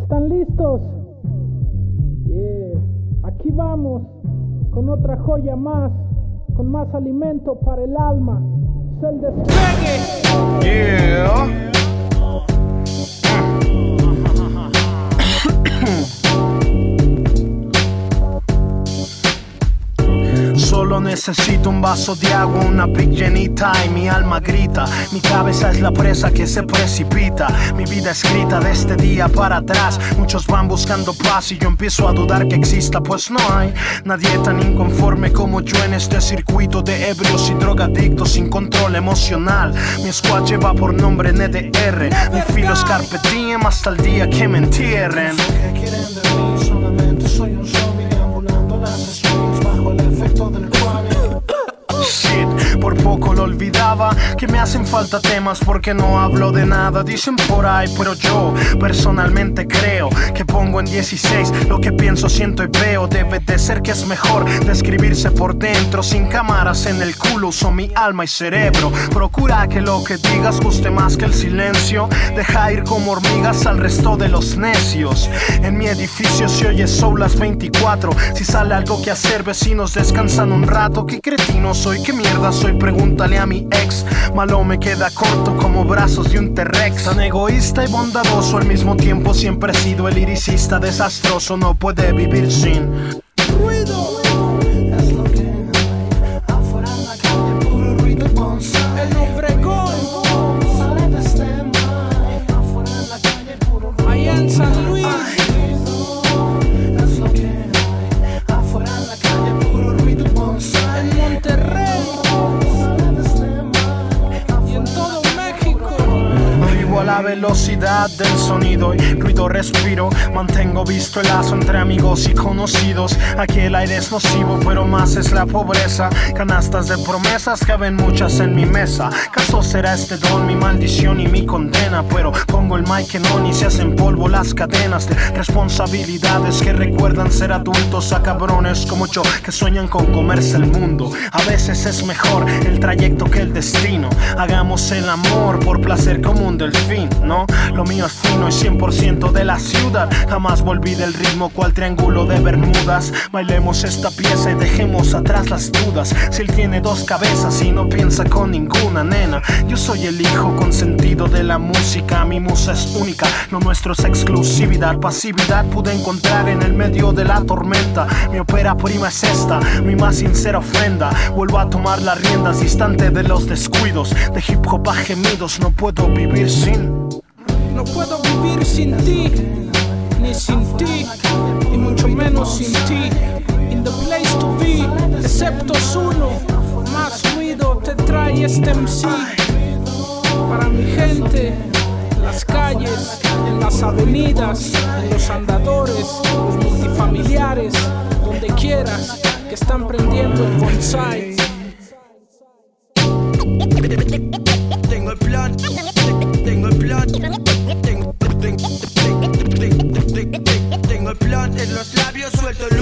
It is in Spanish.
¿Están listos? Aquí vamos, con otra joya más, con más alimento para el alma. Es el despegue. Solo necesito un vaso de agua, una pic llenita y mi alma grita. Mi cabeza es la presa que se precipita. Mi vida escrita de este día para atrás. Muchos van buscando paz y yo empiezo a dudar que exista, pues no hay nadie tan inconforme como yo en este circuito de ebrios y drogadictos sin control emocional. Mi squad lleva por nombre NDR. Mi filo es carpe diem hasta el día que me entierren. ¿Qué quieren de mí? Solamente soy un zombie deambulando las streams bajo el efecto del shit, por poco lo olvidaba, que me hacen falta temas porque no hablo de nada. Dicen por ahí, pero yo personalmente creo que pongo en 16 lo que pienso, siento y veo. Debe de ser que es mejor describirse por dentro, sin cámaras en el culo, uso mi alma y cerebro. Procura que lo que digas guste más que el silencio. Deja ir como hormigas al resto de los necios. En mi edificio se oye soul las 24. Si sale algo que hacer, vecinos descansan un rato. Qué cretino soy, qué mierda soy, pregúntale a mi ex. Malo me queda corto como brazos de un T-Rex. Tan egoísta y bondadoso al mismo tiempo, siempre he sido el liricista desastroso. No puede vivir sin ruido. Es lo que hay afuera en la calle, puro ruido y bonsai. El Obregón, sale de este mar. Afuera en la calle, puro ruido. allá en San Luis. Es lo que hay afuera en la calle, puro ruido y bonsai. En Monterrey y en todo México. Vivo a la velocidad del sonido y ruido respiro. Mantengo visto el lazo entre amigos y conocidos. Aquí el aire es nocivo, pero más es la pobreza. Canastas de promesas, caben muchas en mi mesa. ¿Caso será este don mi maldición y mi condena? Pero pongo el mic en on y se hacen polvo las cadenas de responsabilidades que recuerdan ser adultos a cabrones como yo que sueñan con comerse el mundo. A veces es mejor el trayecto que el destino. Hagamos el amor por placer como un delfín, ¿no? Lo mío es fino y 100% de la ciudad. Jamás volví del ritmo cual triángulo de Bermudas. Bailemos esta pieza y dejemos atrás las dudas. Si él tiene dos cabezas y no piensa con ninguna, nena. Yo soy el hijo consentido de la música. Mi musa es única, lo nuestro es exclusividad. Pasividad pude encontrar en el medio de la tormenta. Mi ópera prima es esta, mi más sincera ofrenda. Vuelvo a tomar las riendas, distante de los descuidos. De hip hop a gemidos, no puedo vivir sin. No puedo vivir sin ti, ni sin ti, y mucho menos sin ti. In the place to be, excepto uno. Más ruido te trae este MC. Para mi gente, en las calles, en las avenidas, en los andadores, los multifamiliares, donde quieras, que están prendiendo el bonsai. Tengo el plan, tengo el plan, tengo el plan en los labios, suelto